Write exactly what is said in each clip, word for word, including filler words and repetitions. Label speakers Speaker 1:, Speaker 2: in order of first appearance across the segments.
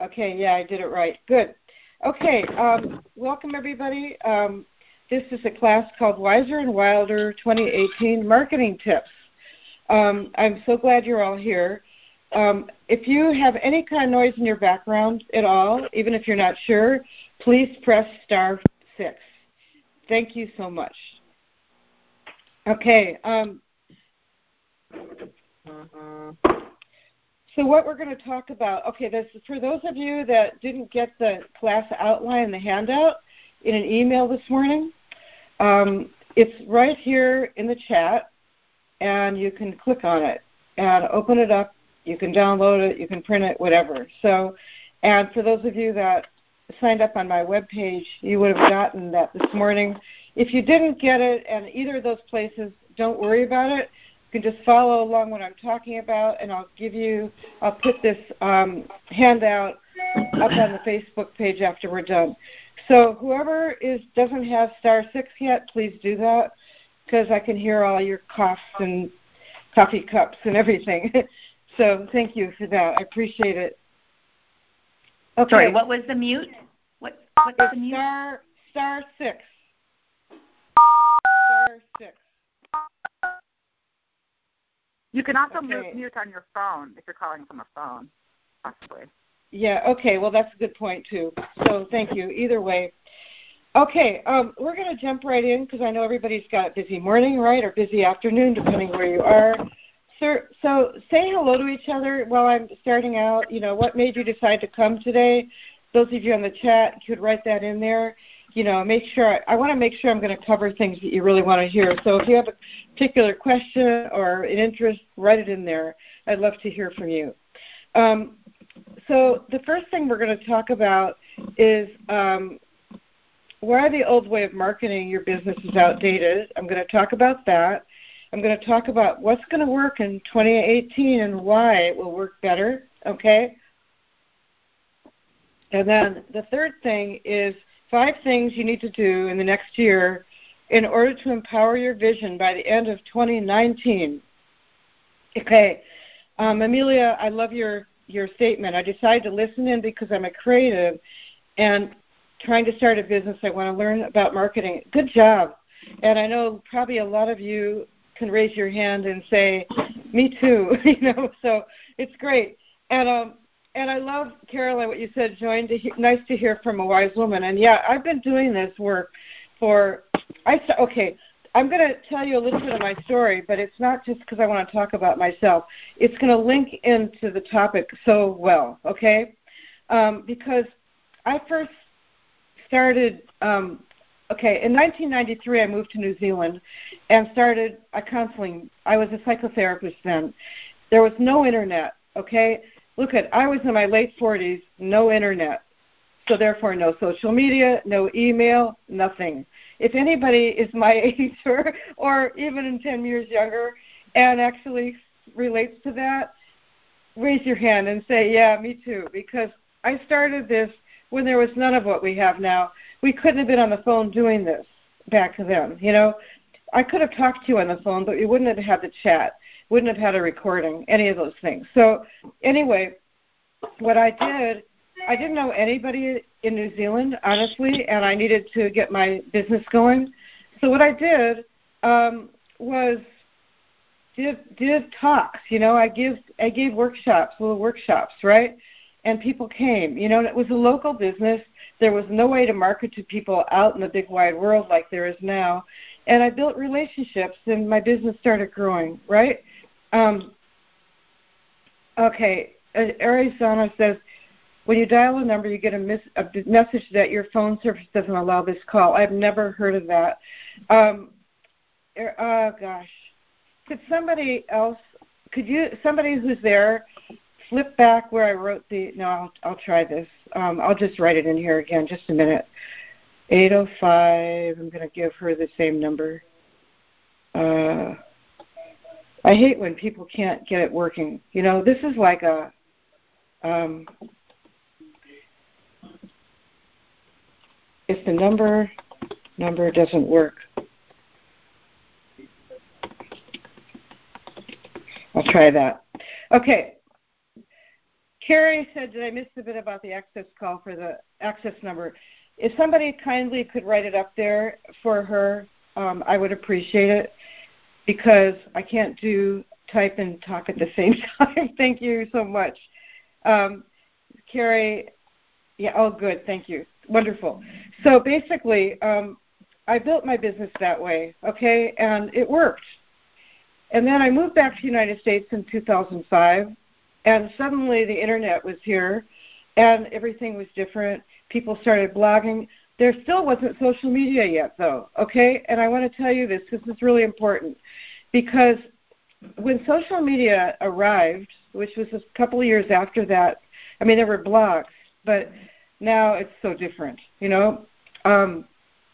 Speaker 1: Okay, yeah, I did it right. Good. Okay, um, welcome everybody. Um, this is a class called Wiser and Wilder twenty eighteen Marketing Tips. Um, I'm so glad you're all here. Um, if you have any kind of noise in your background at all, even if you're not sure, please press star six. Thank you so much. Okay. Um, so what we're going to talk about, okay, this, for those of you that didn't get the class outline, the handout in an email this morning, um, it's right here in the chat, and you can click on it and open it up. You can download it, you can print it, whatever. So, and for those of you that signed up on my webpage, you would have gotten that this morning. If you didn't get it in either of those places, don't worry about it. You can just follow along what I'm talking about, and I'll give you, I'll put this um, handout up on the Facebook page after we're done. So whoever is doesn't have star six yet, please do that, because I can hear all your coughs and coffee cups and everything. So thank you for that. I appreciate it. Okay.
Speaker 2: Sorry, what was the mute? What, what's
Speaker 1: it's
Speaker 2: the mute?
Speaker 1: Star, star six. Star six.
Speaker 3: You can also
Speaker 1: okay.
Speaker 3: mute on your phone if you're calling from a phone, possibly.
Speaker 1: Yeah, okay. Well, that's a good point, too. So thank you. Either way. Okay, um, we're going to jump right in because I know everybody's got a busy morning, right, or busy afternoon, depending where you are. So, so say hello to each other while I'm starting out. You know, what made you decide to come today? Those of you on the chat could write that in there. You know, make sure, I want to make sure I'm going to cover things that you really want to hear. So if you have a particular question or an interest, write it in there. I'd love to hear from you. Um, so the first thing we're going to talk about is um, why the old way of marketing your business is outdated. I'm going to talk about that. I'm going to talk about what's going to work in twenty eighteen and why it will work better, okay? And then the third thing is five things you need to do in the next year in order to empower your vision by the end of twenty nineteen. Okay. Um, Amelia, I love your, your statement. I decided to listen in because I'm a creative and trying to start a business. I want to learn about marketing. Good job. And I know probably a lot of you can raise your hand and say, me too, you know, so it's great. And um, and I love, Caroline, what you said, Join, to he- nice to hear from a wise woman. And, yeah, I've been doing this work for, I okay, I'm going to tell you a little bit of my story, but it's not just because I want to talk about myself. It's going to link into the topic so well, okay? Um, because I first started, um, okay, in nineteen ninety-three I moved to New Zealand and started a counseling. I was a psychotherapist then. There was no internet, okay? Look at, I was in my late forties, no internet. So therefore no social media, no email, nothing. If anybody is my age or, or even in ten years younger and actually relates to that, raise your hand and say, yeah, me too, because I started this when there was none of what we have now. We couldn't have been on the phone doing this back then, you know. I could have talked to you on the phone, but we wouldn't have had the chat, wouldn't have had a recording, any of those things. So anyway, what I did, I didn't know anybody in New Zealand, honestly, and I needed to get my business going. So what I did um, was did did talks, you know. I give I gave workshops, little workshops, right? And people came, you know, and it was a local business. There was no way to market to people out in the big wide world like there is now. And I built relationships, and my business started growing, right? Um, okay, Arizona says, when you dial a number, you get a, mis- a message that your phone service doesn't allow this call. I've never heard of that. Um, oh, gosh. Could somebody else, could you, somebody who's there, flip back where I wrote the, no, I'll, I'll try this. Um, I'll just write it in here again, just a minute. eight oh five, I'm going to give her the same number. Uh, I hate when people can't get it working. You know, this is like a, um, if the number, number doesn't work. I'll try that. Okay. Carrie said, did I miss a bit about the access call for the access number? If somebody kindly could write it up there for her, um, I would appreciate it, because I can't do type and talk at the same time. Thank you so much. Um, Carrie, yeah, oh, good, thank you. Wonderful. So basically, um, I built my business that way, okay, and it worked. And then I moved back to the United States in two thousand five, and suddenly the Internet was here, and everything was different. People started blogging. There still wasn't social media yet, though, okay? And I want to tell you this. This is really important, because when social media arrived, which was a couple of years after that, I mean, there were blogs, but now it's so different, you know. Um,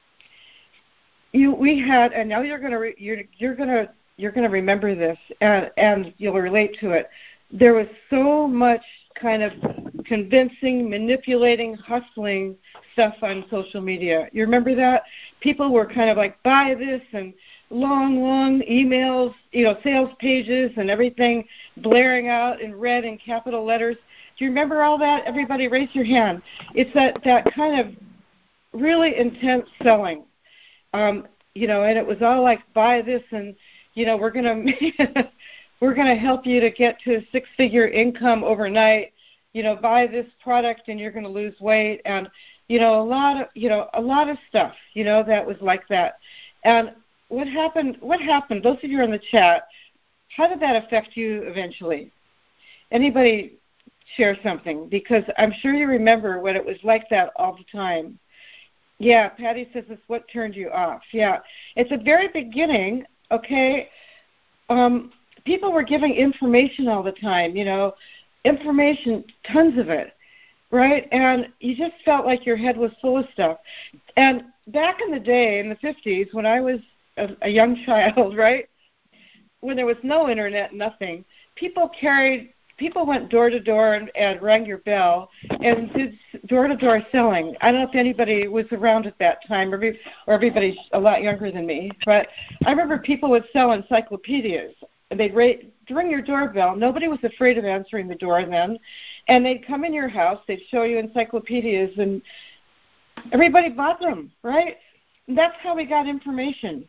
Speaker 1: you, we had, and now you're gonna, re, you're, you're gonna, you're gonna remember this, and and you'll relate to it. There was so much kind of convincing, manipulating, hustling stuff on social media. You remember that? People were kind of like, buy this, and long, long emails, you know, sales pages and everything blaring out in red and capital letters. Do you remember all that? Everybody raise your hand. It's that, that kind of really intense selling. Um, you know, and it was all like, buy this, and, you know, we're going to we're going to help you to get to a six-figure income overnight. You know, buy this product and you're going to lose weight, and, you know, a lot of, you know, a lot of stuff, you know, that was like that. And what happened, what happened, those of you in the chat, how did that affect you eventually? Anybody share something? Because I'm sure you remember when it was like that all the time. Yeah, Patty says it's what turned you off. Yeah, it's the very beginning, okay? Um, people were giving information all the time, you know, information, tons of it, right? And you just felt like your head was full of stuff. And back in the day, in the fifties, when I was a, a young child, right, when there was no internet, nothing, people carried, people went door to door and, and rang your bell and did door-to-door selling. I don't know if anybody was around at that time, or, or everybody's a lot younger than me, but I remember people would sell encyclopedias. They'd rate, ring your doorbell. Nobody was afraid of answering the door then. And they'd come in your house. They'd show you encyclopedias, and everybody bought them, right? And that's how we got information.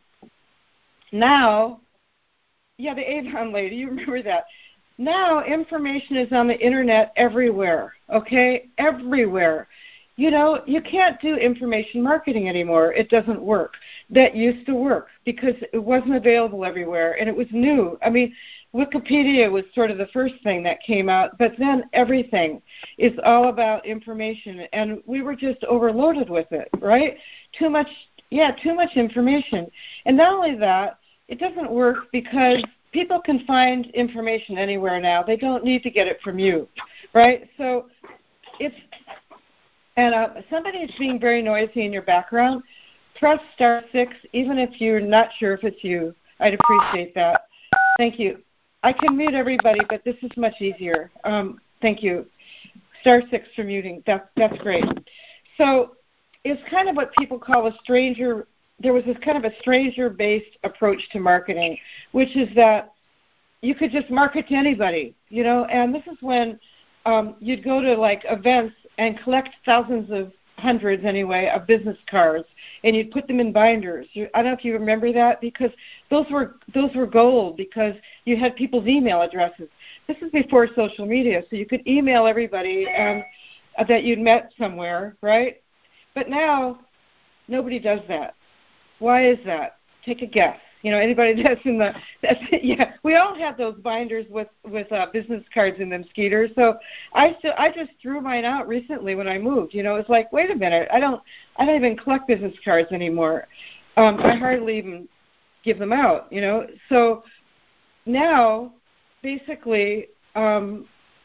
Speaker 1: Now, yeah, the Avon lady, you remember that. Now information is on the Internet everywhere, okay? Everywhere. You know, you can't do information marketing anymore. It doesn't work. That used to work because it wasn't available everywhere, and it was new. I mean, Wikipedia was sort of the first thing that came out, but then everything is all about information, and we were just overloaded with it, right? Too much, yeah, too much information. And not only that, it doesn't work because people can find information anywhere now. They don't need to get it from you, right? So it's... And uh, somebody is being very noisy in your background, press star six, even if you're not sure if it's you. I'd appreciate that. Thank you. I can mute everybody, but this is much easier. Um, thank you. Star six for muting. That, that's great. So it's kind of what people call a stranger. There was this kind of a stranger-based approach to marketing, which is that you could just market to anybody, you know, and this is when um, you'd go to, like, events and collect thousands of, hundreds anyway, of business cards, and you'd put them in binders. You, I don't know if you remember that, because those were those were gold, because you had people's email addresses. This is before social media, so you could email everybody um, that you'd met somewhere, right? But now, nobody does that. Why is that? Take a guess. You know, anybody that's in the, that's, yeah, we all had those binders with, with uh, business cards in them, Skeeter. So I still, I just threw mine out recently when I moved. You know, it's like, wait a minute, I don't, I don't even collect business cards anymore. Um, I hardly even give them out, you know. So now, basically, um,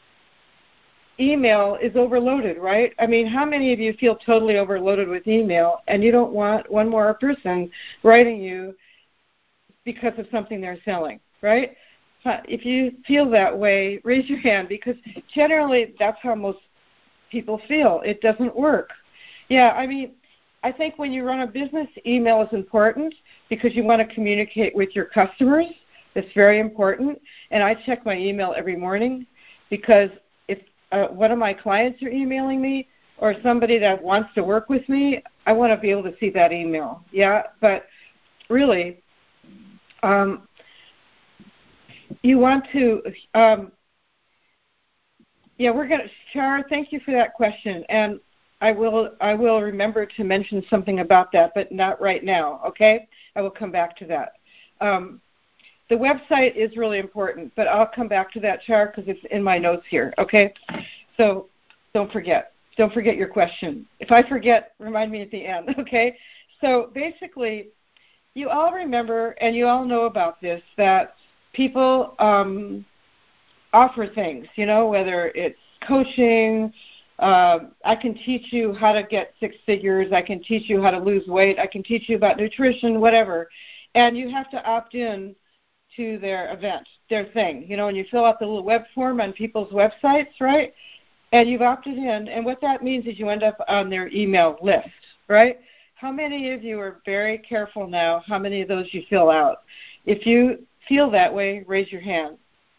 Speaker 1: email is overloaded, right? I mean, how many of you feel totally overloaded with email and you don't want one more person writing you because of something they're selling, right? If you feel that way, raise your hand, because generally that's how most people feel. It doesn't work. Yeah, I mean, I think when you run a business, email is important because you want to communicate with your customers. It's very important. And I check my email every morning because if uh, one of my clients are emailing me or somebody that wants to work with me, I want to be able to see that email. Yeah, but really, um, you want to, um, yeah, we're going to, Char, thank you for that question. And I will I will remember to mention something about that, but not right now, okay? I will come back to that. Um, the website is really important, but I'll come back to that, Char, because it's in my notes here, okay? So don't forget. Don't forget your question. If I forget, remind me at the end, okay? So basically, you all remember, and you all know about this, that people um, offer things, you know, whether it's coaching, uh, I can teach you how to get six figures, I can teach you how to lose weight, I can teach you about nutrition, whatever. And you have to opt in to their event, their thing, you know, and you fill out the little web form on people's websites, right? And you've opted in, and what that means is you end up on their email list, right? How many of you are very careful now how many of those you fill out? If you feel that way, raise your hand.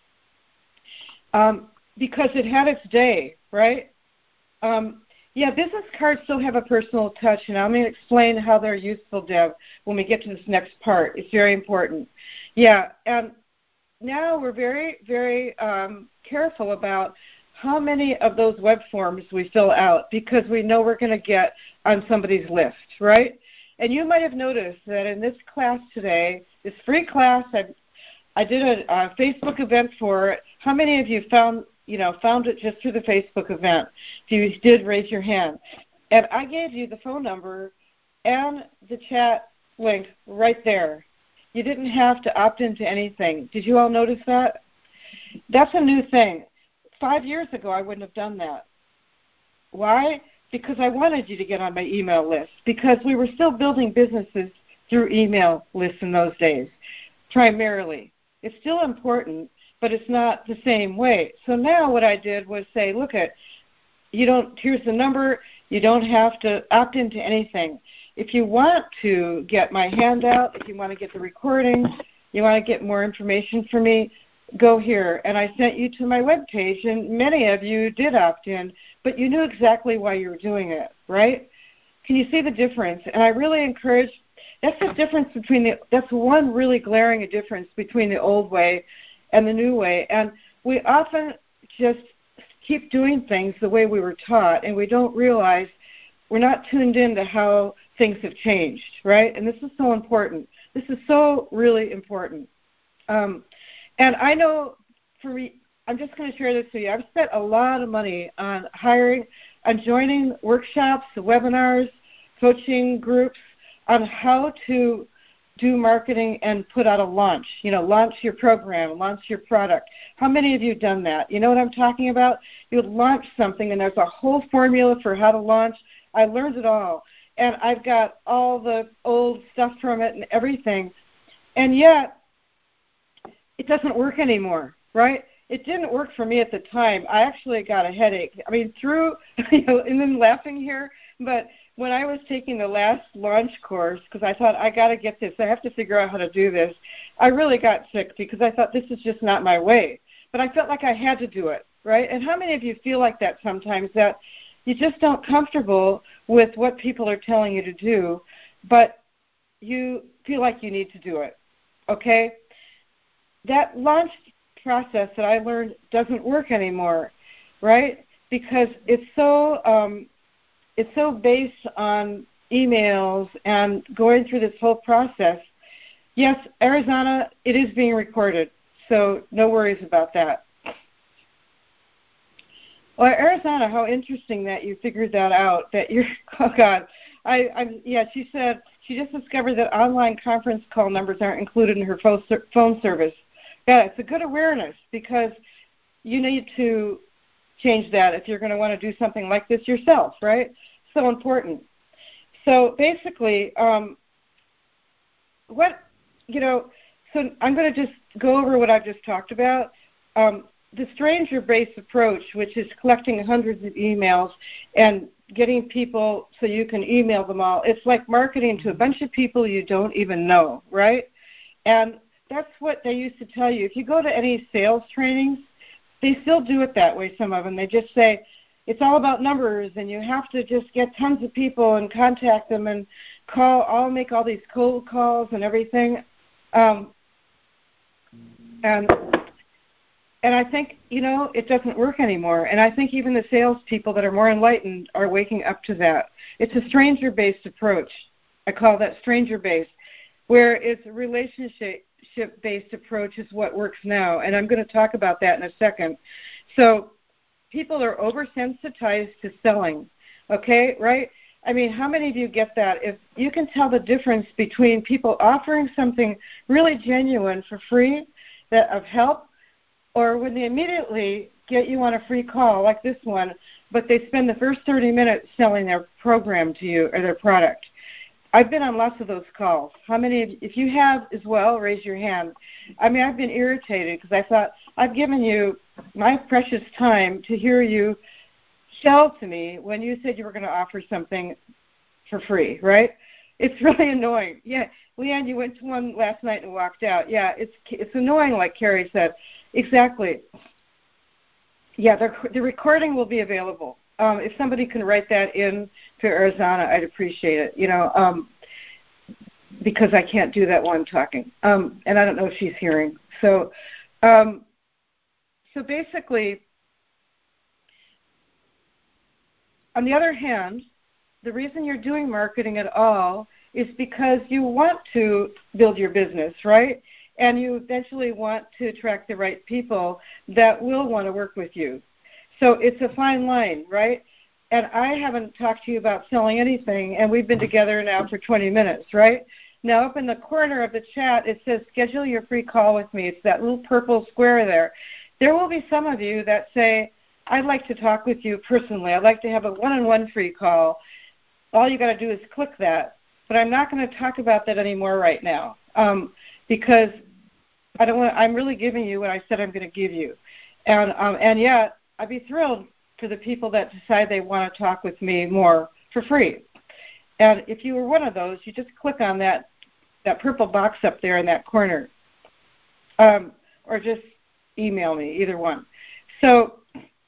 Speaker 1: Um, because it had its day, right? Um, yeah, business cards still have a personal touch, and I'm going to explain how they're useful, Deb, when we get to this next part. It's very important. Yeah, and now we're very, very um, careful about how many of those web forms we fill out because we know we're going to get on somebody's list, right? And you might have noticed that in this class today, this free class, I, I did a, a Facebook event for it. How many of you found, you know, found it just through the Facebook event? If you did, raise your hand. And I gave you the phone number and the chat link right there. You didn't have to opt into anything. Did you all notice that? That's a new thing. Five years ago, I wouldn't have done that. Why? Because I wanted you to get on my email list, because we were still building businesses through email lists in those days, primarily. It's still important, but it's not the same way. So now what I did was say, look, at you don't. Here's the number. You don't have to opt into anything. If you want to get my handout, if you want to get the recording, you want to get more information from me, go here. And I sent you to my webpage, and many of you did opt in, but you knew exactly why you were doing it, right? Can you see the difference? And I really encourage, that's the difference between the, that's one really glaring difference between the old way and the new way. And we often just keep doing things the way we were taught, and we don't realize we're not tuned in to how things have changed, right? And this is so important. This is so really important. Um, and I know for me, I'm just going to share this with you. I've spent a lot of money on hiring, on joining workshops, webinars, coaching groups on how to do marketing and put out a launch, you know, launch your program, launch your product. How many of you have done that? You know what I'm talking about? You launch something, and there's a whole formula for how to launch. I learned it all, and I've got all the old stuff from it and everything, and yet it doesn't work anymore, right? It didn't work for me at the time. I actually got a headache. I mean, through, you know, and then laughing here, but when I was taking the last launch course, because I thought, I got to get this, I have to figure out how to do this, I really got sick because I thought this is just not my way. But I felt like I had to do it, right? And how many of you feel like that sometimes, that you just don't comfortable with what people are telling you to do, but you feel like you need to do it, okay? That launch process that I learned doesn't work anymore, right? Because it's so um, it's so based on emails and going through this whole process. Yes, Arizona, it is being recorded, so no worries about that. Well, Arizona, how interesting that you figured that out. That you're, oh God, I, I'm, yeah. She said she just discovered that online conference call numbers aren't included in her phone phone service. Yeah, it's a good awareness because you need to change that if you're going to want to do something like this yourself, right? So important. So basically, um, what, you know, so I'm going to just go over what I've just talked about. Um, the stranger-based approach, which is collecting hundreds of emails and getting people so you can email them all, it's like marketing to a bunch of people you don't even know, right? And that's what they used to tell you. If you go to any sales trainings, they still do it that way, some of them. They just say, it's all about numbers, and you have to just get tons of people and contact them and call. I'll make all these cold calls and everything. Um, and and I think, you know, it doesn't work anymore. And I think even the salespeople that are more enlightened are waking up to that. It's a stranger-based approach. I call that stranger-based, where it's a relationship-based approach is what works now. And I'm going to talk about that in a second. So people are oversensitized to selling, okay, right? I mean, how many of you get that? If you can tell the difference between people offering something really genuine for free that of help, or when they immediately get you on a free call like this one, but they spend the first thirty minutes selling their program to you or their product. I've been on lots of those calls. How many of you, if you have as well, raise your hand. I mean, I've been irritated because I thought, I've given you my precious time to hear you sell to me when you said you were going to offer something for free, right? It's really annoying. Yeah, Leanne, you went to one last night and walked out. Yeah, it's it's annoying, like Carrie said. Exactly. Yeah, the, the recording will be available. Um, if somebody can write that in to Arizona, I'd appreciate it, you know, um, because I can't do that while I'm talking. Um, and I don't know if she's hearing. So, um, so basically, on the other hand, the reason you're doing marketing at all is because you want to build your business, right? And you eventually want to attract the right people that will want to work with you. So it's a fine line, right? And I haven't talked to you about selling anything, and we've been together now for twenty minutes, right? Now up in the corner of the chat, it says schedule your free call with me. It's that little purple square there. There will be some of you that say, I'd like to talk with you personally. I'd like to have a one-on-one free call. All you got to do is click that. But I'm not going to talk about that anymore right now um, because I don't want. I'm really giving you what I said I'm going to give you, and um, and yet I'd be thrilled for the people that decide they want to talk with me more for free. And if you were one of those, you just click on that that purple box up there in that corner, um, or just email me, either one. So.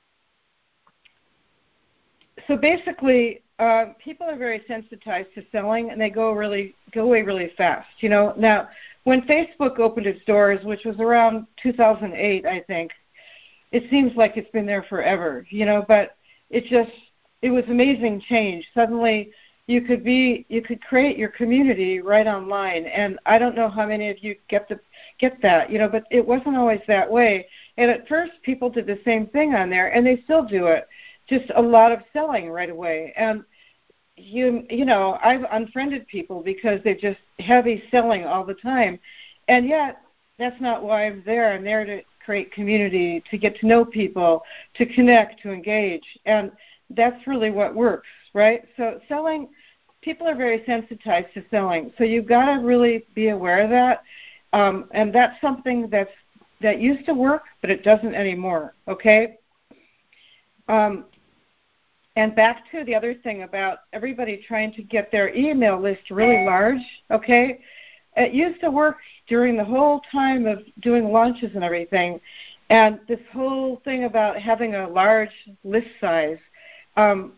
Speaker 1: So basically, uh, people are very sensitized to selling, and they go really go away really fast. You know, now when Facebook opened its doors, which was around two thousand eight, I think, it seems like it's been there forever. You know, but it just it was amazing change. Suddenly, you could be you could create your community right online, and I don't know how many of you get the get that. You know, but it wasn't always that way. And at first, people did the same thing on there, and they still do it. Just a lot of selling right away. And, you you know, I've unfriended people because they're just heavy selling all the time. And yet, that's not why I'm there. I'm there to create community, to get to know people, to connect, to engage. And that's really what works, right? So selling, people are very sensitized to selling. So you've got to really be aware of that. Um, and that's something that's that used to work, but it doesn't anymore, okay? Um, And back to the other thing about everybody trying to get their email list really large, okay? It used to work during the whole time of doing launches and everything. And this whole thing about having a large list size. Um,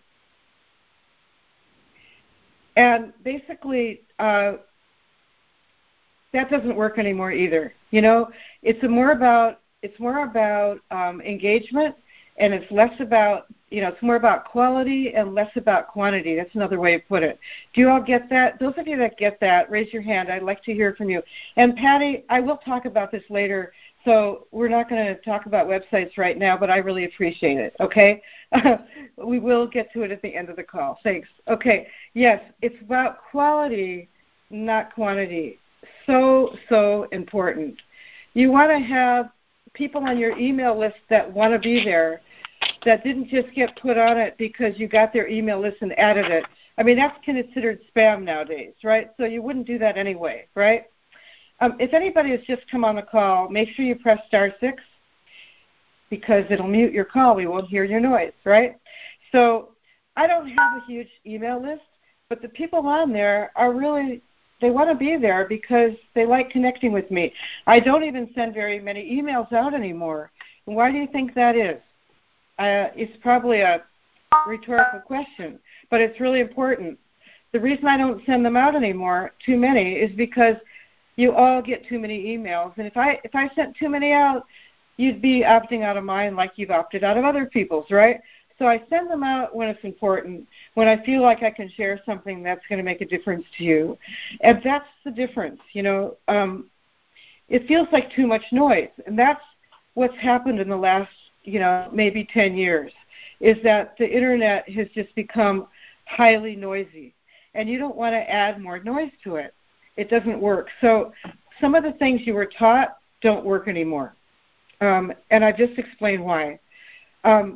Speaker 1: and basically, uh, that doesn't work anymore either. You know, it's a more about it's more about um, engagement. And it's less about, you know, it's more about quality and less about quantity. That's another way to put it. Do you all get that? Those of you that get that, raise your hand. I'd like to hear from you. And Patty, I will talk about this later, so we're not going to talk about websites right now, but I really appreciate it, okay? We will get to it at the end of the call. Thanks. Okay, yes, it's about quality, not quantity. So, so important. You want to have people on your email list that want to be there, that didn't just get put on it because you got their email list and added it. I mean, that's considered spam nowadays, right? So you wouldn't do that anyway, right? Um, if anybody has just come on the call, make sure you press star six because it'll mute your call. We won't hear your noise, right? So I don't have a huge email list, but the people on there are really, they want to be there because they like connecting with me. I don't even send very many emails out anymore. Why do you think that is? Uh, it's probably a rhetorical question, but it's really important. The reason I don't send them out anymore, too many, is because you all get too many emails. And if I if I sent too many out, you'd be opting out of mine like you've opted out of other people's, right? So I send them out when it's important, when I feel like I can share something that's going to make a difference to you. And that's the difference, you know. Um, it feels like too much noise. And that's what's happened in the last, you know, maybe ten years, is that the Internet has just become highly noisy. And you don't want to add more noise to it. It doesn't work. So some of the things you were taught don't work anymore. Um, and I just explained why. Um,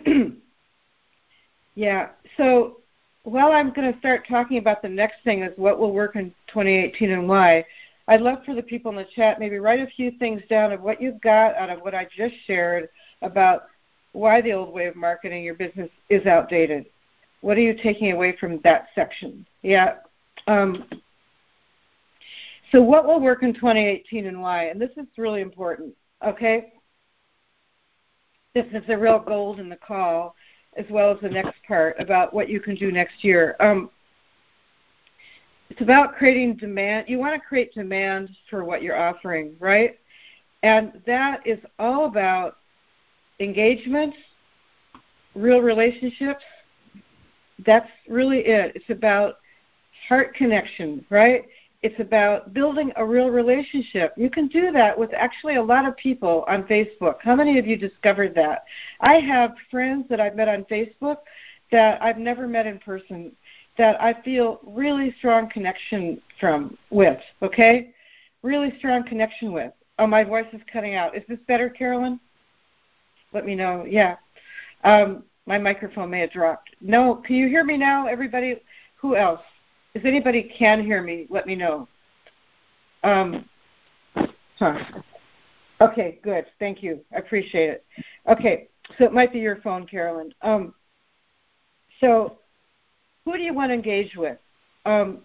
Speaker 1: yeah, so while I'm going to start talking about the next thing is what will work in twenty eighteen and why, I'd love for the people in the chat maybe write a few things down of what you've got out of what I just shared about why the old way of marketing your business is outdated. What are you taking away from that section? Yeah. Um, so what will work in twenty eighteen and why? And this is really important, okay? This is the real gold in the call, as well as the next part about what you can do next year. Um, it's about creating demand. You want to create demand for what you're offering, right? And that is all about engagement, real relationships. That's really it. It's about heart connection, right? It's about building a real relationship. You can do that with actually a lot of people on Facebook. How many of you discovered that? I have friends that I've met on Facebook that I've never met in person that I feel really strong connection from with, okay? Really strong connection with. Oh, my voice is cutting out. Is this better, Carolyn? Let me know. Yeah. Um, my microphone may have dropped. No, can you hear me now, everybody? Who else? If anybody can hear me, let me know. Um, huh. Okay, good. Thank you. I appreciate it. Okay, so it might be your phone, Carolyn. Um, so who do you want to engage with? Um,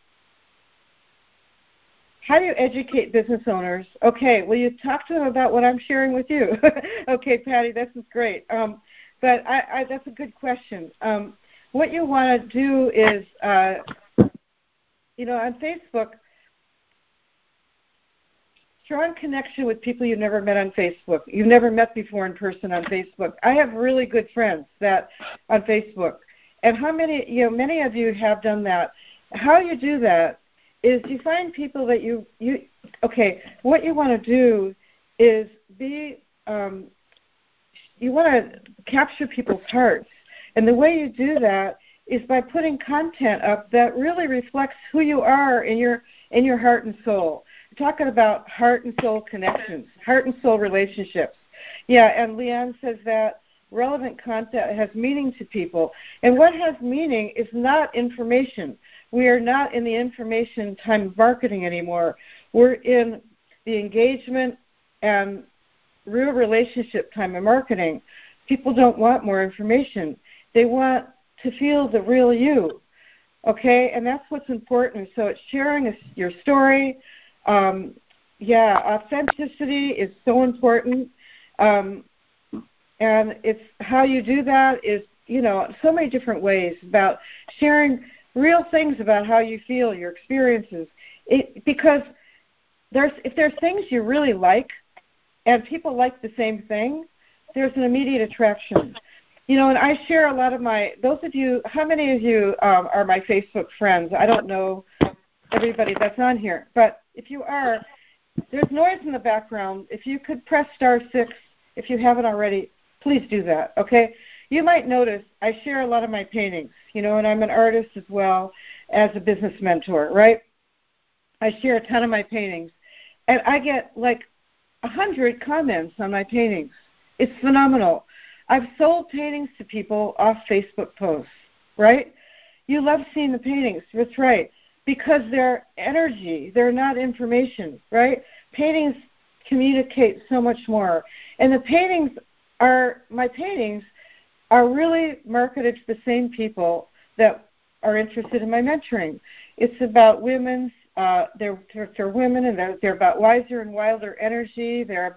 Speaker 1: how do you educate business owners? Okay, will you talk to them about what I'm sharing with you? Okay, Patty, this is great. Um, but I, I, that's a good question. Um, what you want to do is... Uh, You know, on Facebook, strong connection with people you've never met on Facebook. You've never met before in person on Facebook. I have really good friends that on Facebook. And how many, you know, many of you have done that. How you do that is you find people that you, you okay, what you want to do is be, um, you want to capture people's hearts. And the way you do that is by putting content up that really reflects who you are in your in your heart and soul. We're talking about heart and soul connections, heart and soul relationships. Yeah, and Leanne says that relevant content has meaning to people. And what has meaning is not information. We are not in the information time of marketing anymore. We're in the engagement and real relationship time of marketing. People don't want more information. They want to feel the real you, okay? And that's what's important. So it's sharing a, your story. Um, yeah, authenticity is so important. Um, and it's how you do that is, you know, so many different ways about sharing real things about how you feel, your experiences. It, because there's if there's things you really like and people like the same thing, there's an immediate attraction. You know, and I share a lot of my, those of you, how many of you um, are my Facebook friends? I don't know everybody that's on here, but if you are, there's noise in the background. If you could press star six, if you haven't already, please do that, okay? You might notice I share a lot of my paintings, you know, and I'm an artist as well as a business mentor, right? I share a ton of my paintings, and I get like a hundred comments on my paintings. It's phenomenal. I've sold paintings to people off Facebook posts, right? You love seeing the paintings. That's right. Because they're energy. They're not information, right? Paintings communicate so much more. And the paintings are, my paintings are really marketed to the same people that are interested in my mentoring. It's about women's, uh, they're, they're, they're women, and they're, they're about wiser and wilder energy. They're about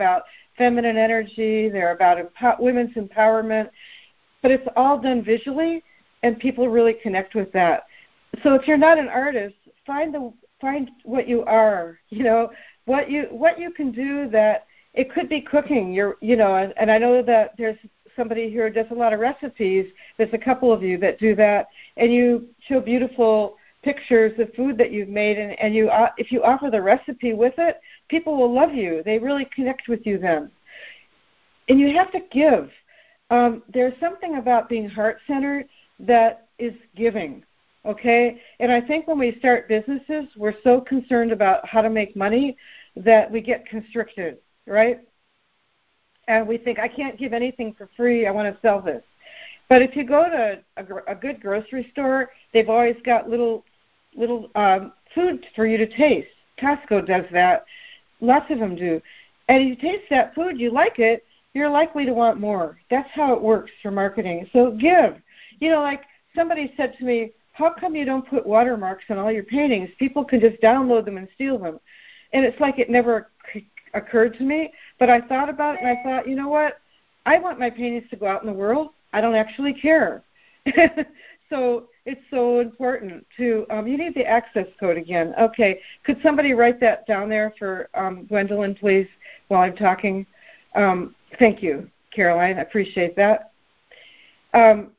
Speaker 1: feminine energy. They're about empo- women's empowerment. But it's all done visually, and people really connect with that. So if you're not an artist, find the find what you are. You know, what you what you can do. That it could be cooking. You're you know, and, and I know that there's somebody here who does a lot of recipes. There's a couple of you that do that, and you show beautiful pictures of food that you've made, and, and you uh, if you offer the recipe with it, people will love you. They really connect with you then. And you have to give. Um, there's something about being heart-centered that is giving, okay? And I think when we start businesses, we're so concerned about how to make money that we get constricted, right? And we think, I can't give anything for free. I want to sell this. But if you go to a, a good grocery store, they've always got little little um, food for you to taste. Costco does that. Lots of them do. And if you taste that food, you like it, you're likely to want more. That's how it works for marketing. So give. You know, like somebody said to me, how come you don't put watermarks on all your paintings? People can just download them and steal them. And it's like it never occurred to me, but I thought about it, and I thought, you know what? I want my paintings to go out in the world. I don't actually care. So it's so important to, um, you need the access code again. Okay, could somebody write that down there for um, Gwendolyn, please, while I'm talking? Um, thank you, Caroline. I appreciate that. Um,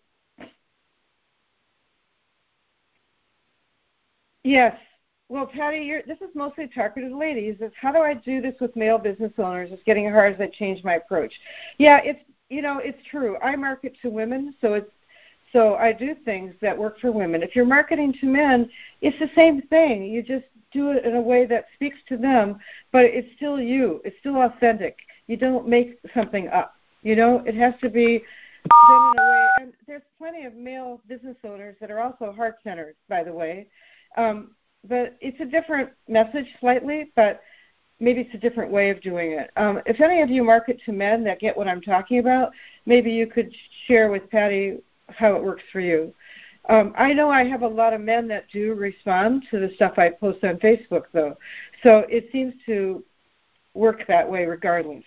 Speaker 1: yes. Well, Patty, you're, this is mostly targeted to ladies. It's how do I do this with male business owners? It's getting hard as I change my approach. Yeah, it's you know it's true. I market to women, so it's so I do things that work for women. If you're marketing to men, it's the same thing. You just do it in a way that speaks to them, but it's still you. It's still authentic. You don't make something up. You know, it has to be done in a way. And there's plenty of male business owners that are also heart-centered, by the way. Um, But it's a different message slightly, but maybe it's a different way of doing it. Um, if any of you market to men that get what I'm talking about, maybe you could share with Patty how it works for you. Um, I know I have a lot of men that do respond to the stuff I post on Facebook, though. So it seems to work that way regardless.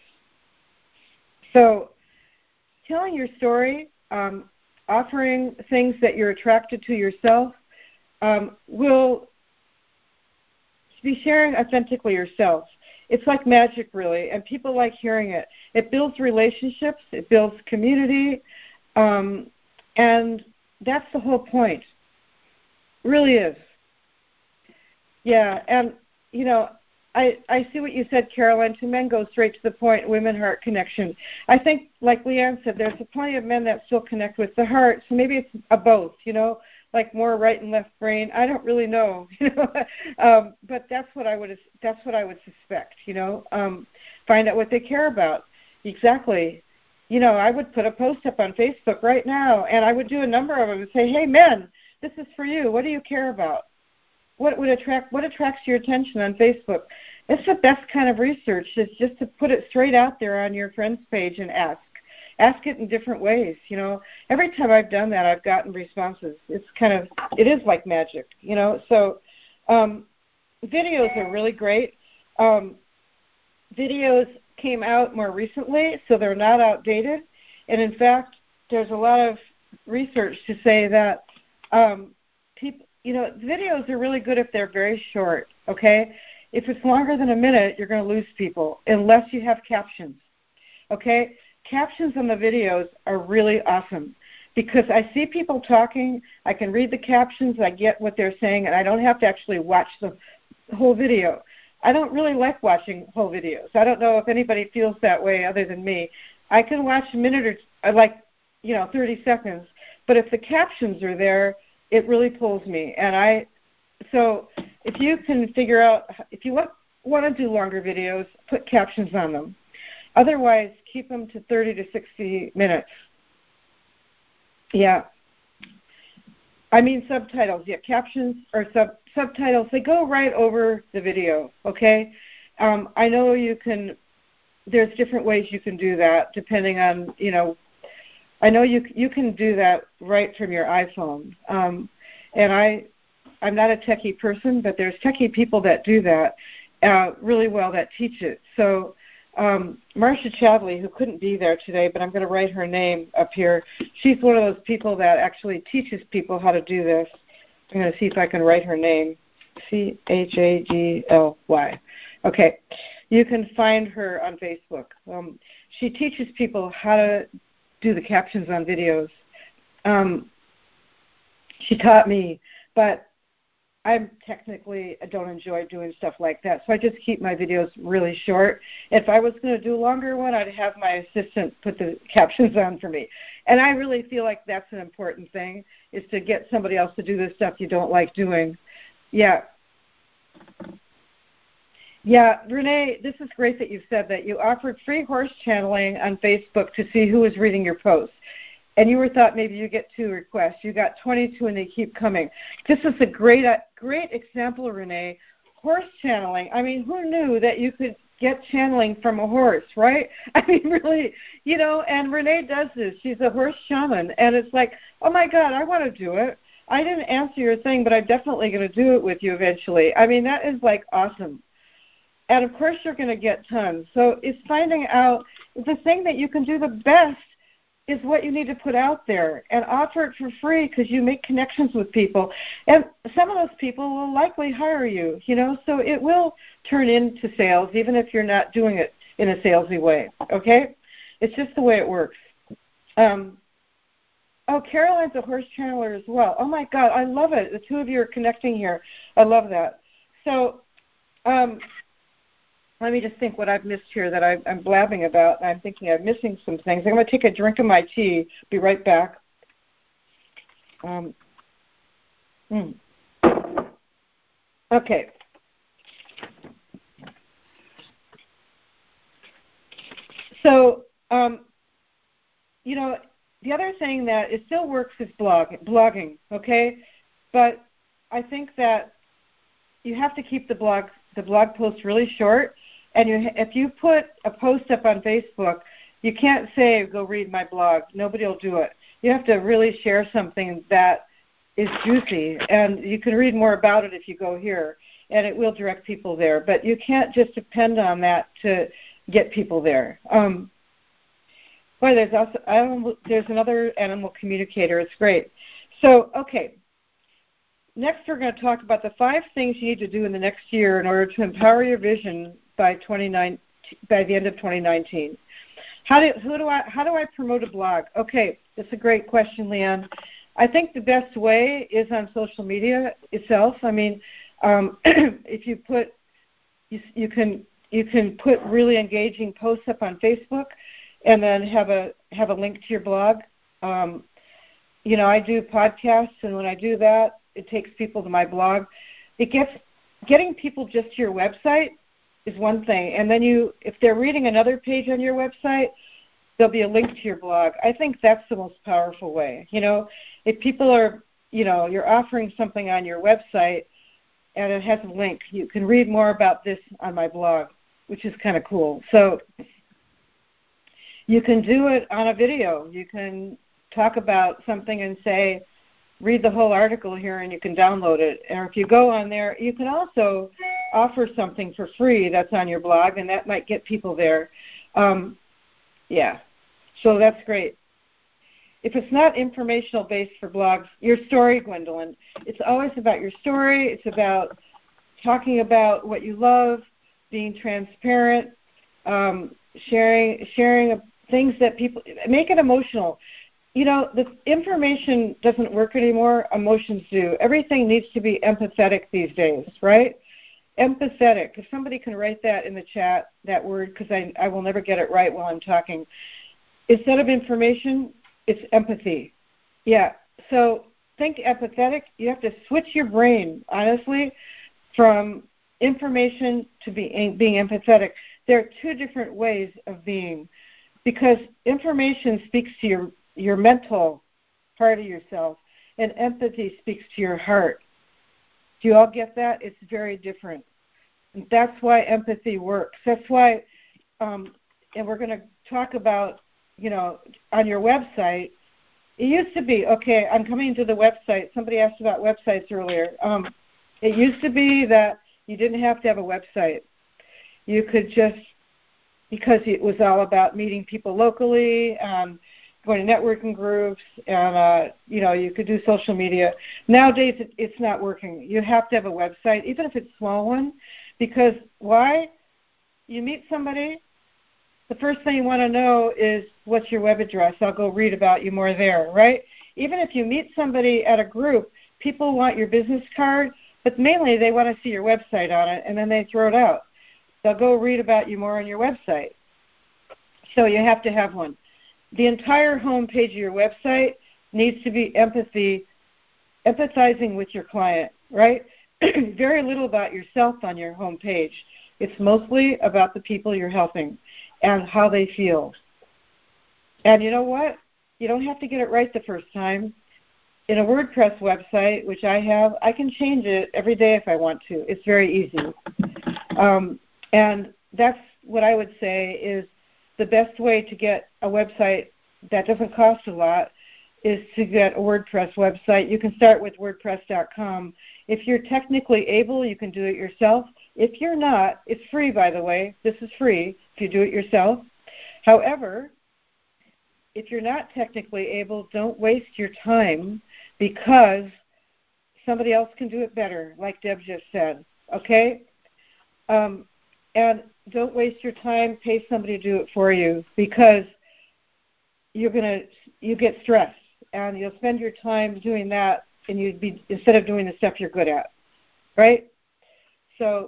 Speaker 1: So telling your story, um, offering things that you're attracted to yourself, um, will be sharing authentically yourself. It's like magic, really, and people like hearing it. It builds relationships. It builds community, um, and that's the whole point. It really is. Yeah, and, you know, I, I see what you said, Caroline. To men go straight to the point, women heart connection. I think, like Leanne said, there's plenty of men that still connect with the heart, so maybe it's a both, you know, like more right and left brain. I don't really know, you know, um, but that's what I would that's what I would suspect, you know. Um, find out what they care about. Exactly. You know, I would put a post up on Facebook right now, and I would do a number of them and say, hey, men, this is for you. What do you care about? What would attract? What attracts your attention on Facebook? It's the best kind of research. Is just to put it straight out there on your friend's page and ask. Ask it in different ways. You know, every time I've done that, I've gotten responses. It's kind of, it is like magic. You know, so um, videos are really great. Um, videos came out more recently, so they're not outdated. And in fact, there's a lot of research to say that um, people. You know, videos are really good if they're very short, okay? If it's longer than a minute, you're going to lose people unless you have captions, okay? Captions on the videos are really awesome because I see people talking, I can read the captions, I get what they're saying, and I don't have to actually watch the whole video. I don't really like watching whole videos. I don't know if anybody feels that way other than me. I can watch a minute or two, like, you know, thirty seconds, but if the captions are there, it really pulls me. And I, so if you can figure out, if you want, want to do longer videos, put captions on them. Otherwise, keep them to thirty to sixty minutes. Yeah. I mean subtitles. Yeah, captions or sub subtitles, they go right over the video, okay? Um, I know you can, there's different ways you can do that depending on, you know, I know you you can do that right from your iPhone, um, and I, I'm not a techie person, but there's techie people that do that uh, really well that teach it. So um, Marcia Chadley, who couldn't be there today, but I'm going to write her name up here. She's one of those people that actually teaches people how to do this. I'm going to see if I can write her name. C H A G L Y. Okay. You can find her on Facebook. Um, she teaches people how to do the captions on videos. Um, she taught me, but I'm technically, I don't enjoy doing stuff like that, so I just keep my videos really short. If I was going to do a longer one, I'd have my assistant put the captions on for me. And I really feel like that's an important thing, is to get somebody else to do the stuff you don't like doing. Yeah. Yeah, Renee, this is great that you've said that. You offered free horse channeling on Facebook to see who was reading your posts. And you were thought maybe you get two requests. You got twenty-two, and they keep coming. This is a great, great example, Renee. Horse channeling. I mean, who knew that you could get channeling from a horse, right? I mean, really, you know, and Renee does this. She's a horse shaman. And it's like, oh, my God, I want to do it. I didn't answer your thing, but I'm definitely going to do it with you eventually. I mean, that is, like, awesome. And, of course, you're going to get tons. So it's finding out the thing that you can do the best is what you need to put out there and offer it for free, because you make connections with people. And some of those people will likely hire you, you know, so it will turn into sales, even if you're not doing it in a salesy way, okay? It's just the way it works. Um, oh, Caroline's a horse channeler as well. Oh, my God, I love it. The two of you are connecting here. I love that. So um, let me just think what I've missed here that I, I'm blabbing about. I'm thinking I'm missing some things. I'm going to take a drink of my tea. Be right back. Um, mm. Okay. So, um, you know, the other thing that it still works is blog, blogging, okay? But I think that you have to keep the blog the blog posts really short. And you, if you put a post up on Facebook, you can't say, go read my blog. Nobody will do it. You have to really share something that is juicy. And you can read more about it if you go here. And it will direct people there. But you can't just depend on that to get people there. Um, boy, there's also animal, there's another animal communicator. It's great. So, okay. Next, we're going to talk about the five things you need to do in the next year in order to empower your vision by twenty nineteen, by the end of twenty nineteen. How do who do I how do I promote a blog? Okay, that's a great question, Leanne. I think the best way is on social media itself. I mean, um, if you put you, you can you can put really engaging posts up on Facebook, and then have a have a link to your blog. Um, you know, I do podcasts, and when I do that, it takes people to my blog. It gets getting people just to your website is one thing, and then you, if they're reading another page on your website, there'll be a link to your blog. I think that's the most powerful way. You know, if people are, you know, you're offering something on your website and it has a link, you can read more about this on my blog, which is kind of cool. So you can do it on a video. You can talk about something and say, read the whole article here, and you can download it. Or if you go on there, you can also offer something for free that's on your blog, and that might get people there. Um, yeah, so that's great. If it's not informational based for blogs, your story, Gwendolyn, it's always about your story. It's about talking about what you love, being transparent, um, sharing sharing things that people, make it emotional. You know, the information doesn't work anymore. Emotions do. Everything needs to be empathetic these days, right? Empathetic. If somebody can write that in the chat, that word, because I, I will never get it right while I'm talking. Instead of information, it's empathy. Yeah. So think empathetic. You have to switch your brain, honestly, from information to being, being empathetic. There are two different ways of being, because information speaks to your your mental part of yourself, and empathy speaks to your heart. Do you all get that? It's very different. And that's why empathy works. That's why, um, and we're going to talk about, you know, on your website, it used to be, okay, I'm coming to the website. Somebody asked about websites earlier. Um, it used to be that you didn't have to have a website. You could just because it was all about meeting people locally, um, going to networking groups, and, uh, you know, you could do social media. Nowadays, it, it's not working. You have to have a website, even if it's a small one, because why? You meet somebody, the first thing you want to know is, what's your web address? I'll go read about you more there, right? Even if you meet somebody at a group, people want your business card, but mainly they want to see your website on it, and then they throw it out. They'll go read about you more on your website. So you have to have one. The entire home page of your website needs to be empathy, empathizing with your client, right? Very little about yourself on your home page. It's mostly about the people you're helping and how they feel. And you know what? You don't have to get it right the first time. In a WordPress website, which I have, I can change it every day if I want to. It's very easy. Um, and that's what I would say is the best way to get a website that doesn't cost a lot is to get a WordPress website. You can start with WordPress dot com. If you're technically able, you can do it yourself. If you're not, it's free, by the way. This is free if you do it yourself. However, if you're not technically able, don't waste your time because somebody else can do it better, like Deb just said, okay? Um, and don't waste your time. Pay somebody to do it for you because you're gonna you get stressed and you'll spend your time doing that, and you'd be instead of doing the stuff you're good at, right? So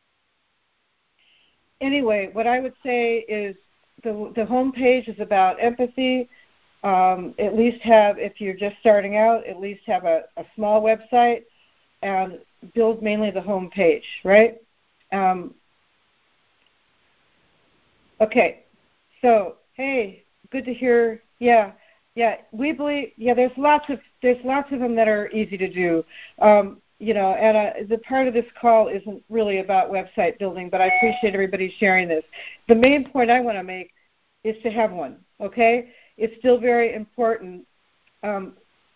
Speaker 1: anyway, what I would say is the the home page is about empathy. Um, at least have, if you're just starting out, at least have a, a small website and build mainly the home page, right? Um, okay, so hey, good to hear. Yeah, yeah, we believe. Yeah, there's lots of there's lots of them that are easy to do. Um, you know, and uh, the part of this call isn't really about website building, but I appreciate everybody sharing this. The main point I want to make is to have one. Okay. It's still very important. Um,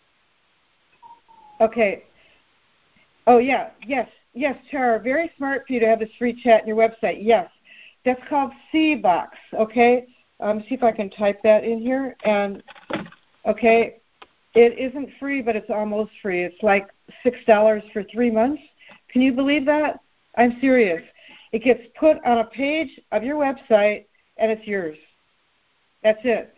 Speaker 1: okay. Oh, yeah. Yes. Yes, Char. Very smart for you to have this free chat in your website. Yes. That's called C box. Okay. Um, see if I can type that in here. And, okay, it isn't free, but it's almost free. It's like six dollars for three months. Can you believe that? I'm serious. It gets put on a page of your website, and it's yours. That's it.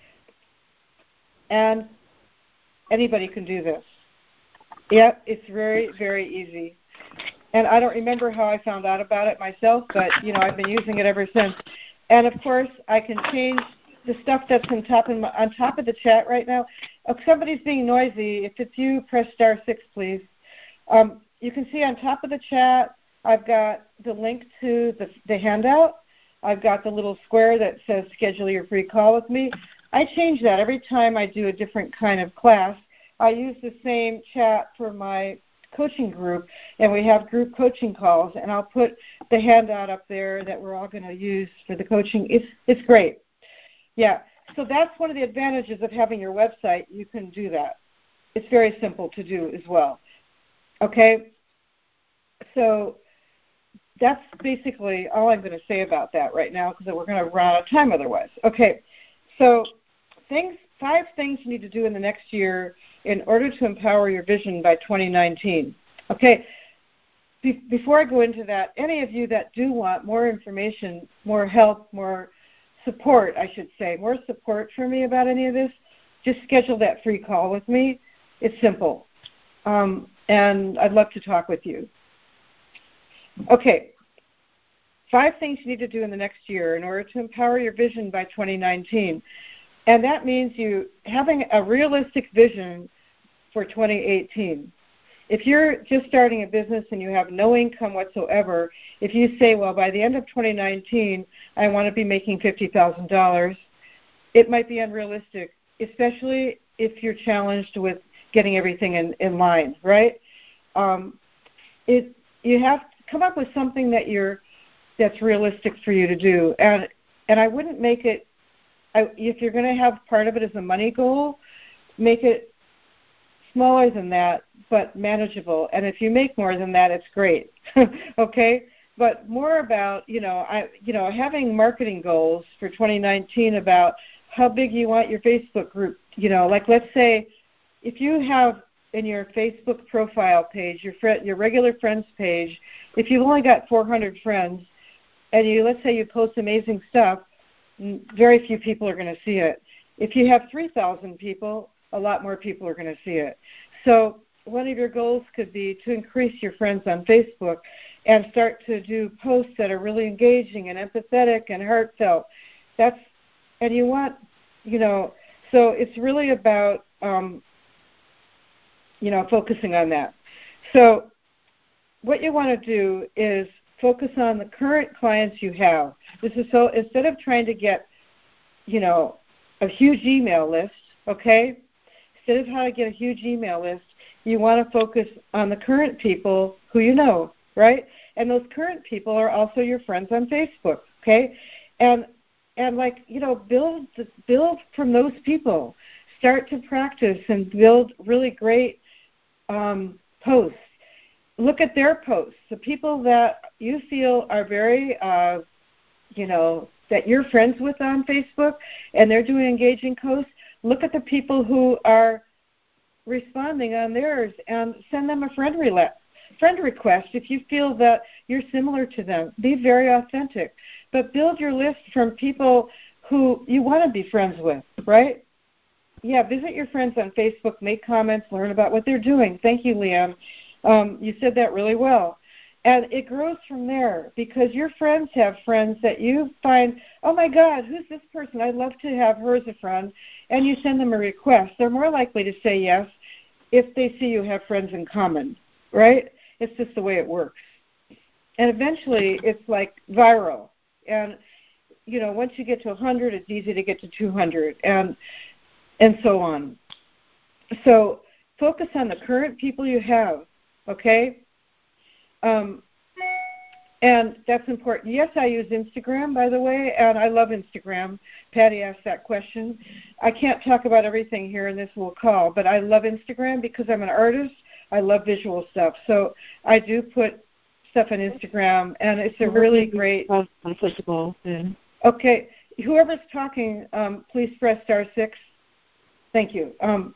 Speaker 1: And anybody can do this. Yep, it's very, very easy. And I don't remember how I found out about it myself, but, you know, I've been using it ever since. And, of course, I can change the stuff that's on top of, my, on top of the chat right now. If somebody's being noisy, if it's you, press star six, please. Um, you can see on top of the chat, I've got the link to the, the handout. I've got the little square that says schedule your free call with me. I change that every time I do a different kind of class. I use the same chat for my coaching group, and we have group coaching calls, and I'll put the handout up there that we're all going to use for the coaching. It's it's great. Yeah, so that's one of the advantages of having your website. You can do that. It's very simple to do as well. Okay? So that's basically all I'm going to say about that right now because we're going to run out of time otherwise. Okay, so things, five things you need to do in the next year in order to empower your vision by twenty nineteen. Okay, Be- before I go into that, any of you that do want more information, more help, more support, I should say, more support for me about any of this, just schedule that free call with me. It's simple, um, and I'd love to talk with you. Okay, five things you need to do in the next year in order to empower your vision by twenty nineteen. And that means you having a realistic vision for twenty eighteen. If you're just starting a business and you have no income whatsoever, if you say, well, by the end of twenty nineteen, I want to be making fifty thousand dollars, it might be unrealistic, especially if you're challenged with getting everything in, in line, right? Um, it you have to come up with something that you're that's realistic for you to do. And and I wouldn't make it, I, if you're going to have part of it as a money goal, make it smaller than that, but manageable. And if you make more than that, it's great, okay? but more about, you know, I, you know, having marketing goals for twenty nineteen about how big you want your Facebook group. You know, like let's say if you have in your Facebook profile page, your friend, your regular friends page, if you've only got four hundred friends, and you let's say you post amazing stuff, very few people are going to see it. If you have three thousand people, a lot more people are going to see it. So one of your goals could be to increase your friends on Facebook and start to do posts that are really engaging and empathetic and heartfelt. That's, and you want, you know, so it's really about, um, you know, focusing on that. So what you want to do is focus on the current clients you have. This is so, instead of trying to get, you know, a huge email list, okay, instead of how to get a huge email list, you want to focus on the current people who you know, right? And those current people are also your friends on Facebook, okay? And and like, you know, build build from those people. Start to practice and build really great um, posts. Look at their posts. The people that you feel are very, uh, you know, that you're friends with on Facebook and they're doing engaging posts, look at the people who are responding on theirs and send them a friend rela- friend request if you feel that you're similar to them. Be very authentic. But build your list from people who you want to be friends with, right? Yeah, visit your friends on Facebook, make comments, learn about what they're doing. Thank you, Leanne. Um, you said that really well. And it grows from there because your friends have friends that you find, oh, my God, who's this person? I'd love to have her as a friend. And you send them a request. They're more likely to say yes if they see you have friends in common, right? It's just the way it works. And eventually it's like viral. And, you know, once you get to one hundred, it's easy to get to two hundred and and so on. So focus on the current people you have, okay? Um, and that's important. Yes, I use Instagram, by the way, and I love Instagram. Patty asked that question. I can't talk about everything here in this little call, but I love Instagram because I'm an artist. I love visual stuff. So I do put stuff on Instagram, and it's a really great...
Speaker 4: Yeah.
Speaker 1: Okay. Whoever's talking, um, please press star six. Thank you. Um,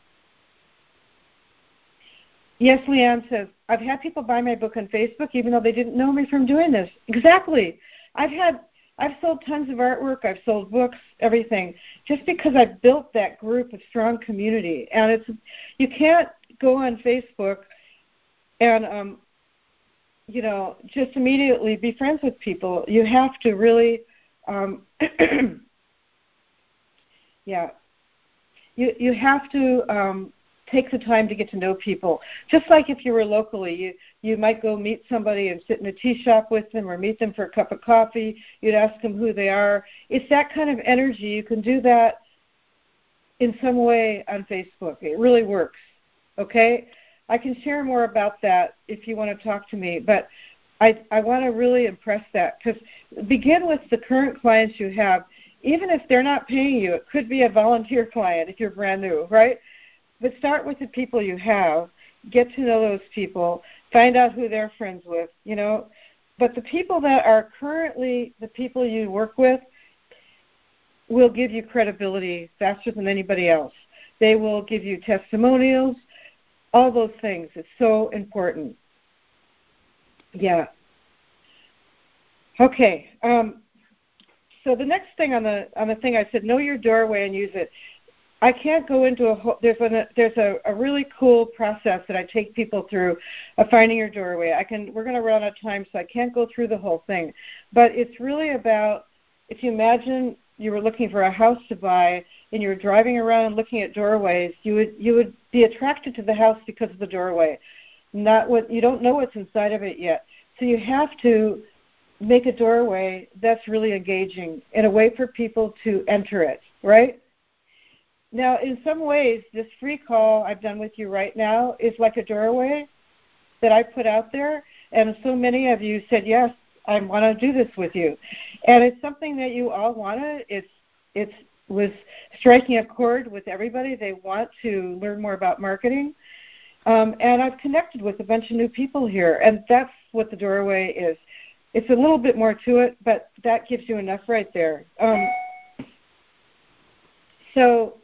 Speaker 1: yes, Leanne says, I've had people buy my book on Facebook even though they didn't know me from doing this. Exactly. I've had, I've sold tons of artwork. I've sold books, everything, just because I've built that group of strong community. And it's, you can't go on Facebook and, um, you know, just immediately be friends with people. You have to really, um, yeah, you you have to um, take the time to get to know people. Just like if you were locally, you, you might go meet somebody and sit in a tea shop with them or meet them for a cup of coffee. You'd ask them who they are. It's that kind of energy. You can do that in some way on Facebook. It really works, okay? I can share more about that if you want to talk to me, but I, I want to really impress that because begin with the current clients you have. Even if they're not paying you, it could be a volunteer client if you're brand new, right? But start with the people you have. Get to know those people. Find out who they're friends with, you know. But the people that are currently the people you work with will give you credibility faster than anybody else. They will give you testimonials, all those things. It's so important. Yeah. Okay. Um, so the next thing on the on the thing I said, know your doorway and use it. I can't go into a whole, there's a there's a, a really cool process that I take people through of finding your doorway. I can we're going to run out of time, so I can't go through the whole thing. But it's really about, if you imagine you were looking for a house to buy and you were driving around looking at doorways, you would you would be attracted to the house because of the doorway. Not what you don't know what's inside of it yet. So you have to make a doorway that's really engaging and a way for people to enter it, right? Now, in some ways, this free call I've done with you right now is like a doorway that I put out there, and so many of you said, yes, I want to do this with you. And it's something that you all wanted. It's it's was striking a chord with everybody. They want to learn more about marketing. Um, and I've connected with a bunch of new people here, and that's what the doorway is. it's a little bit more to it, but that gives you enough right there. Um, so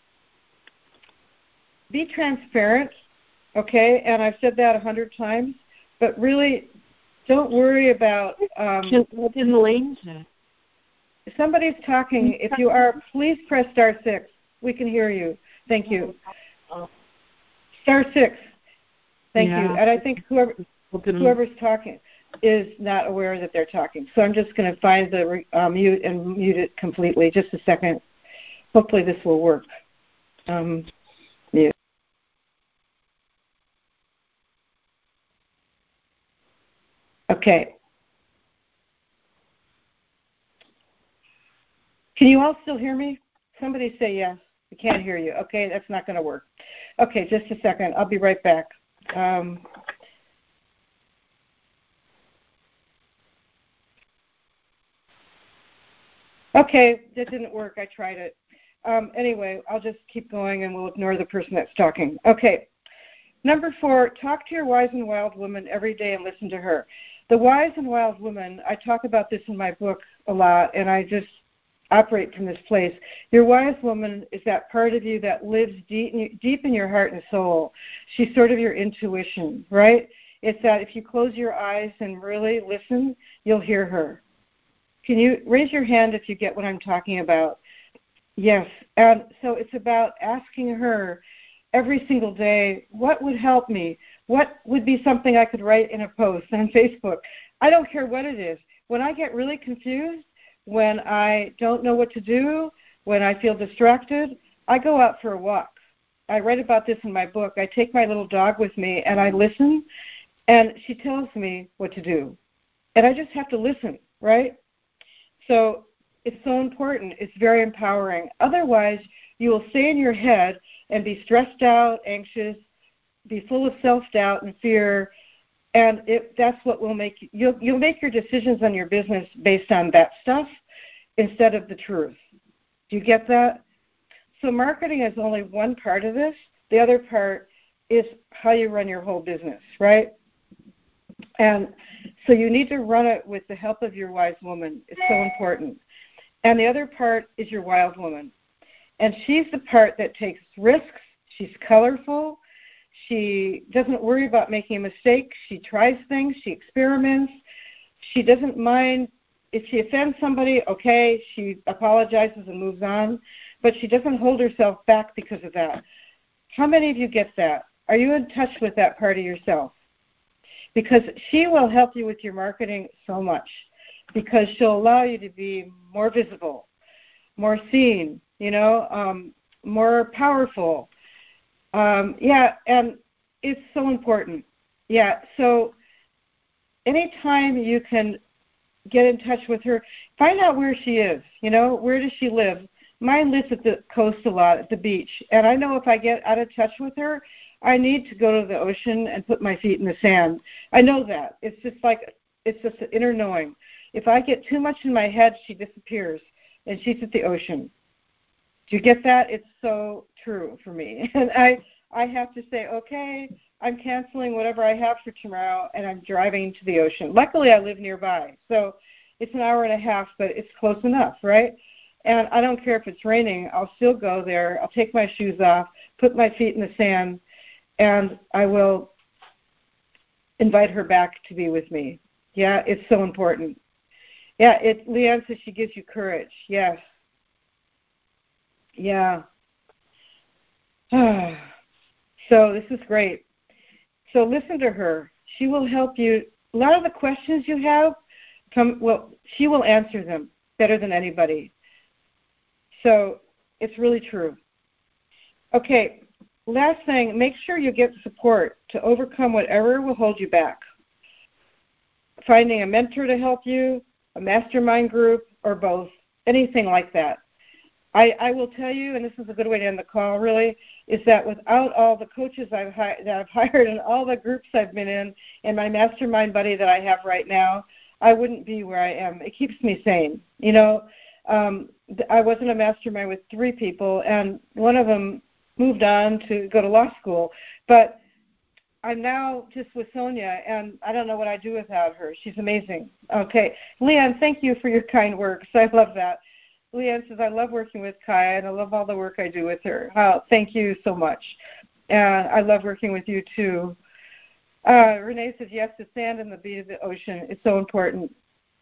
Speaker 1: be transparent, okay? And I've said that a hundred times, but really don't worry about... Um,
Speaker 4: in the lane.
Speaker 1: If somebody's talking, if you are, please press star six. We can hear you. Thank you. Star six. Thank
Speaker 4: yeah.
Speaker 1: you. And I think whoever whoever's talking is not aware that they're talking. So I'm just going to find the uh, mute and mute it completely. Just a second. Hopefully this will work. Um, mute. Okay. Can you all still hear me? Somebody say yes. I can't hear you. Okay, that's not going to work. Okay, just a second. I'll be right back. Um, okay, that didn't work. I tried it. Um, anyway, I'll just keep going and we'll ignore the person that's talking. Okay. Number four, talk to your wise and wild woman every day and listen to her. The wise and wild woman, I talk about this in my book a lot, and I just operate from this place. Your wise woman is that part of you that lives deep in, deep in your heart and soul. She's sort of your intuition, right? It's that if you close your eyes and really listen, you'll hear her. Can you raise your hand if you get what I'm talking about? Yes. And so it's about asking her every single day, what would help me? What would be something I could write in a post on Facebook? I don't care what it is. When I get really confused, when I don't know what to do, when I feel distracted, I go out for a walk. I write about this in my book. I take my little dog with me and I listen, and she tells me what to do. And I just have to listen, right? So it's so important. It's very empowering. Otherwise, you will stay in your head and be stressed out, anxious, be full of self-doubt and fear, and it, that's what will make you, you'll, you'll make your decisions on your business based on that stuff instead of the truth. Do you get that? So marketing is only one part of this. The other part is how you run your whole business, right? And so you need to run it with the help of your wise woman. It's so important. And the other part is your wild woman. And she's the part that takes risks. She's colorful. She doesn't worry about making a mistake. She tries things. She experiments. She doesn't mind if she offends somebody, okay, she apologizes and moves on. But she doesn't hold herself back because of that. How many of you get that? Are you in touch with that part of yourself? Because she will help you with your marketing so much. Because she'll allow you to be more visible, more seen, you know, um, more powerful. Um, yeah, and it's so important. Yeah, so anytime you can get in touch with her, find out where she is, you know, where does she live? Mine lives at the coast a lot, at the beach, and I know if I get out of touch with her, I need to go to the ocean and put my feet in the sand. I know that. It's just like, it's just an inner knowing. If I get too much in my head, she disappears, and she's at the ocean. Do you get that? It's so true for me. And I, I have to say, okay, I'm canceling whatever I have for tomorrow, and I'm driving to the ocean. Luckily, I live nearby, so it's an hour and a half, but it's close enough, right? And I don't care if it's raining. I'll still go there. I'll take my shoes off, put my feet in the sand, and I will invite her back to be with me. Yeah, it's so important. Yeah, it, Leanne says she gives you courage. Yes. Yeah. So this is great. So listen to her. She will help you. A lot of the questions you have, come, well, she will answer them better than anybody. So it's really true. Okay, last thing, make sure you get support to overcome whatever will hold you back. Finding a mentor to help you, a mastermind group, or both, anything like that. I, I will tell you, and this is a good way to end the call, really, is that without all the coaches I've hi- that I've hired and all the groups I've been in and my mastermind buddy that I have right now, I wouldn't be where I am. It keeps me sane. You know, um, I was in a mastermind with three people, and one of them moved on to go to law school. But I'm now just with Sonia, and I don't know what I'd do without her. She's amazing. Okay. Leanne, thank you for your kind words. I love that. Leanne says, I love working with Kaya, and I love all the work I do with her. Oh, thank you so much. And I love working with you, too. Uh, Renee says, yes, the sand and the beat of the ocean is so important.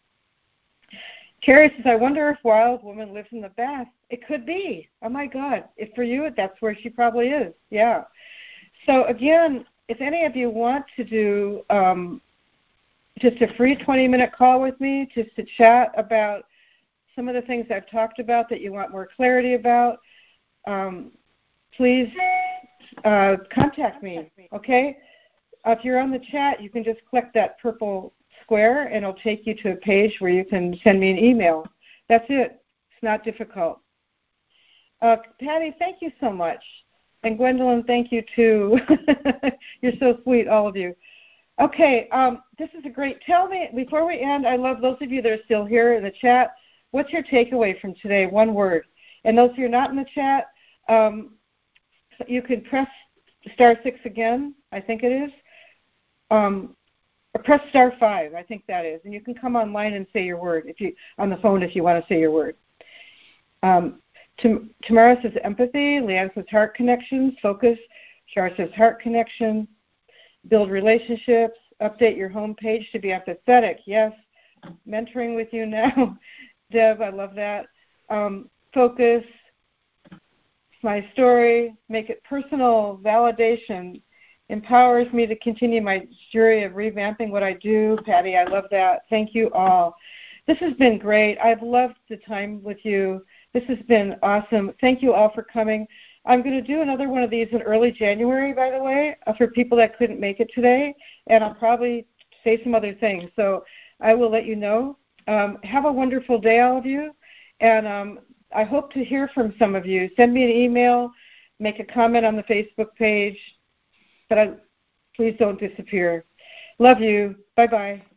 Speaker 1: Carrie says, I wonder if Wild Woman lives in the bath. It could be. Oh, my God. If for you, that's where she probably is. Yeah. So, again, if any of you want to do um, just a free twenty-minute call with me, just to chat about some of the things I've talked about that you want more clarity about, um, please uh, contact me, okay? Uh, if you're on the chat, you can just click that purple square, and it'll take you to a page where you can send me an email. That's it. It's not difficult. Uh, Patty, thank you so much. And Gwendolyn, thank you, too. You're so sweet, all of you. Okay, um, this is a great, tell me, before we end, I love those of you that are still here in the chat, what's your takeaway from today? One word. And those who are not in the chat, um, you can press star six again, I think it is, um, or press star five, I think that is, and you can come online and say your word if you on the phone if you want to say your word. Um, Tamara says empathy, Leanne says heart connection, focus, Shar says heart connection, build relationships, update your home page to be empathetic, yes, mentoring with you now. Deb, I love that. Um, focus, my story, make it personal, validation, empowers me to continue my journey of revamping what I do. Patty, I love that. Thank you all. This has been great. I've loved the time with you. This has been awesome. Thank you all for coming. I'm going to do another one of these in early January, by the way, for people that couldn't make it today, and I'll probably say some other things. So I will let you know. Um, have a wonderful day, all of you, and um, I hope to hear from some of you. Send me an email, make a comment on the Facebook page, but I, please don't disappear. Love you. Bye-bye.